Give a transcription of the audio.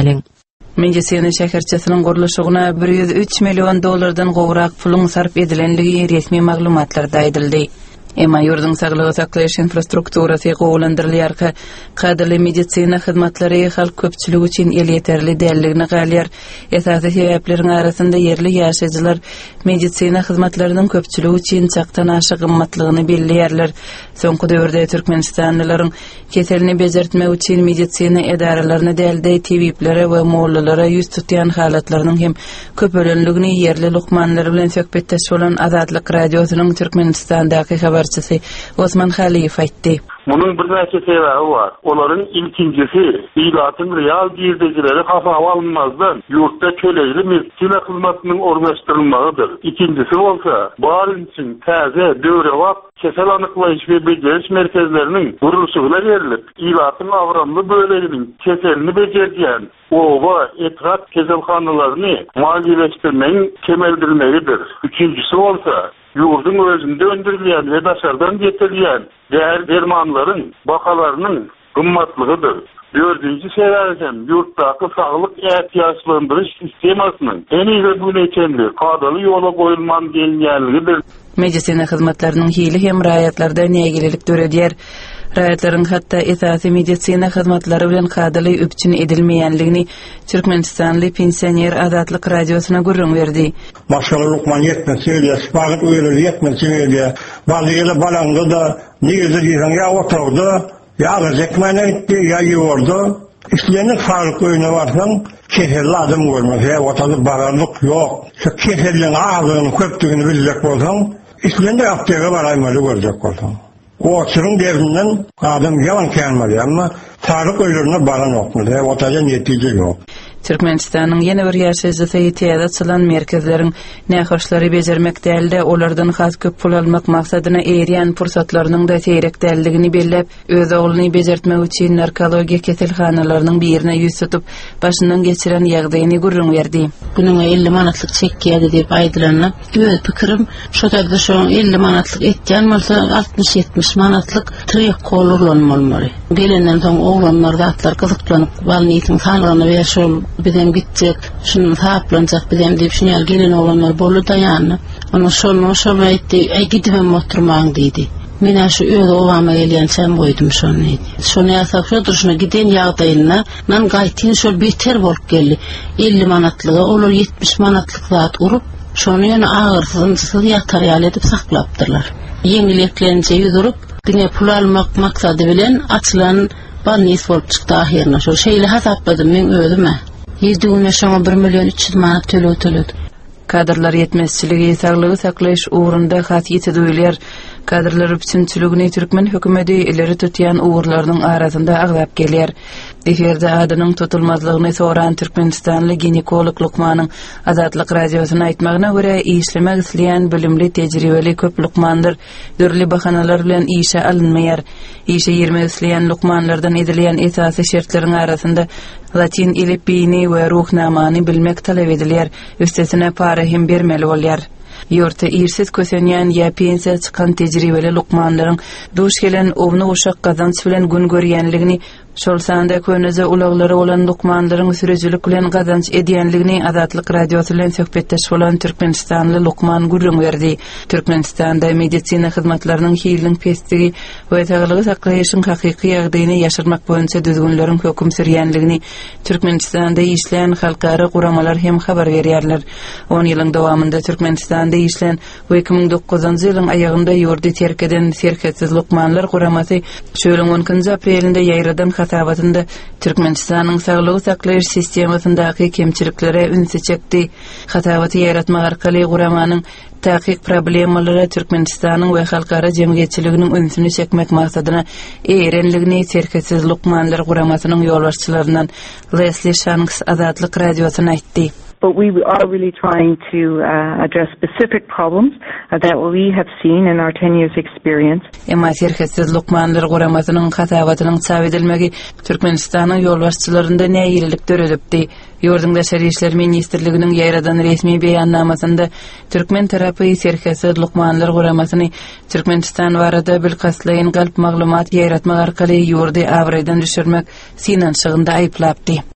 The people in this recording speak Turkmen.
dälin. Medisina şäherçesiniň gurulşygyna $103 milyon gowrak pulun sarf edilenligi resmi maglumatlarda aýdyldy. Emma ýurdun saglygy saklaýyş infrastrukturasy gowlandyrylýar ki, kadrly medisina hyzmatlary halk köpçüligi üçin el ýeterli dälligini galýar. Esasy sebäpleriň arasynda yerli ýaşaýjylar medisina hyzmatlarynyň köpçüligi üçin çaktan aşy gymmatlygyny belliýärler. Soňky döwürde türkmenistanlylaryň keselini bejertmek üçin medisina edaralaryna dälde tebiplere we mollalara ýüz tutýan halatlarynyň hem köpölenligini yerli lukmanlary bilen söhbetdeş bolan Azatlyk radiosynyň Türkmenistandaky habarçysy Osman Haliýew aýtdy. Bunun bir näçe sebebi var. Olaryň ilkincisi, ýylatyň real girdejleri hasaby alınmazdan ýurtda çölejli medisina hyzmatynyň ornaşdyrylmagydyr. İkincisi bolsa, barın üçin täze döwre wagt kesel anyklaýyş we bejeriş merkezleriniň gurulşygyna berilip, ýylatyň awramly böleginiň keselini bejerýän oba etrat keselhanalaryny maliýeleşdirmegiň kemeldirilmegidir. Üçüncüsi bolsa, ýurdun özünde öndürilýän we daşardan getirilýän dermanlaryň bakalarynyň gymmatlygydyr. Dördüncü sebebi ýurtdaky saglyk ähtiýaçlandyrış sistemasynyň eni güneçenli kadaly ýola goýulman gelýänligidir. Medisina hyzmatlarynyň hili hem raýatlarda nägililik döredýär. Raýatlaryň hatda esasy medisina hyzmatlary bilen kadaly öpçün edilmeýänligini Türkmenistanly pensioner Azatlyk radiosyna gurrun berdi. Maşala lukman yetmesiyle, spagat öýleri yetmesiyle, balygy balanda da niýedir diýsen ýa oturdy, ýa gezekmene gitdi, ýa ýordy. İşlerini sağlık öýüne barsaň, keselli adam görmek, otaly bararlyk ýok. Şu keselliň ağzyny köpdigini biljek bolsaň, işlerinde aptega baraýmaly görjek bolsaň. O çyrın devrinden adam yalan kelmeli ama sağlık öýlerine baran okmaly, otaja netije ýok. Türkmenistanyň ýene bir ýaşaýjysy ýetýärde açylan merkezleriň nähoşlary bejermek dälde olardan has köp pul almak maksadyna erýän pursatlarynyň da seýrek däldigini bellep, öz ogluny bejertmek üçin narkologiýa keselhanalarynyň birine ýüz tutup, başyndan geçiren ýagdaýyny gurrun berdi. Günüňe 50 manatlyk çekýärdi diýip aýdylanyp, öz pikirim şoda şu 50 manatlyk etýän bolsa 60-70 manatlyk tryk kolurlanmaly. Gelenden soň oglanlar da atlar gyzyklanyp, balniýetin sağlygyny we şol bizem gitjek, şunu taplanjak bizem diýip şunu gelen olanlar bolu da ýany. Onu şonu aýtdy, "Ey gidibem oturmaň" diýdi. Men şu öz obama gelýän sen boýdum şonu diýdi. Şonu ýasap şodur şuna giden ýagdaýyna, men gaýtyn şol beter bolup geldi. 50 manatlygy, olar 70 manatlyk zat urup, şonu ýene agyrsyz ýatar edip saklapdyrlar. Ýeňiliklerini ýudurup, diňe pul almak maksady bilen açylan balniýet bolup çykdy ahyrına. Şol şeýle hasapladym men özüme. Ýüzüňe şoňa 1 milyon 300 manat töledim. Kadrlar yetmezçiligi saglygy saklaýyş ugrunda hat ýetidýär. Kadrlar üçinçiligini türkmen hökümeti ileri tutýan ugrlarynyň arasynda aglap gelýär. Eferde adynyň tutulmazlygyny soran Türkmenistanly ginekolog Lukmanyň Azatlyk radiosyna aýtmagyna görä, işlemek isleýän bilimli tejribeli köp lukmandyr. Dürli bahanalar bilen işe alynmaýar. İşe ýermek isleýän lukmanlardan edilýän esasy şertleriň arasynda latin ilipini we ruhnamany bilmek talap edilýär. Üstesine para hem bermeli bolýar. Ýurtda irsiz kösenýän ýa pensiýa çykan tejribeli lukmanlaryň duş gelen owny uşak gazanç bilen gün görýänligini, şol sanda könüze ulaglary olan lukmanlaryň sürejilik bilen gazanç edýänligini Azatlyk radiosu bilen söhbetdeş bolan Türkmenistanly Lukman gurrun berdi. Türkmenistanda medisina hyzmatlarynyň hiliniň pestigi we saglygy saklaýyşyň hakyky ýagdaýyny ýaşyrmak boýunça düzgünleriň höküm sürýänligini Türkmenistanda işleýän halkara guramalar hem habar berýärler. 10 ýylyň dowamında Türkmenistanda işleýän 2009-njy ýylyň aýagynda ýurdy terk eden serketsiz lukmanlar guramasy şöyle 10 aprelinde ýaýradan hasabatında Türkmenistanyň saglygy saklaýyş sistemasyndaky kemçiliklere ünsi çekdi. Hasabaty ýaratmak arkaly guramanyň takyk problemalary Türkmenistanyň we halkara jemgyýetçiliginiň ünsüni çekmek maksadyna erenligini serketsiz lukmanlar guramasynyň ýolbaşçylaryndan Leslie Shanks Azatlyk radiosyna aýtdy. But we are really trying to address specific problems that we have seen in our 10 years experience. Emma serketsiz lukmanlar guramasynyň hasabatynyň çap edilmegi Türkmenistanyň ýolbaşçylarynda näýilik döredipdi. Ýurdun Daşary işler ministrliginiň ýaýradan resmi beýannamasynda Türkmen tarapy serketsiz lukmanlar guramasyny Türkmenistan barada bilgaslaýan galp maglumat ýaýratmak arkaly ýurdy awraýdan düşürmek sinançygynda aýplapdy.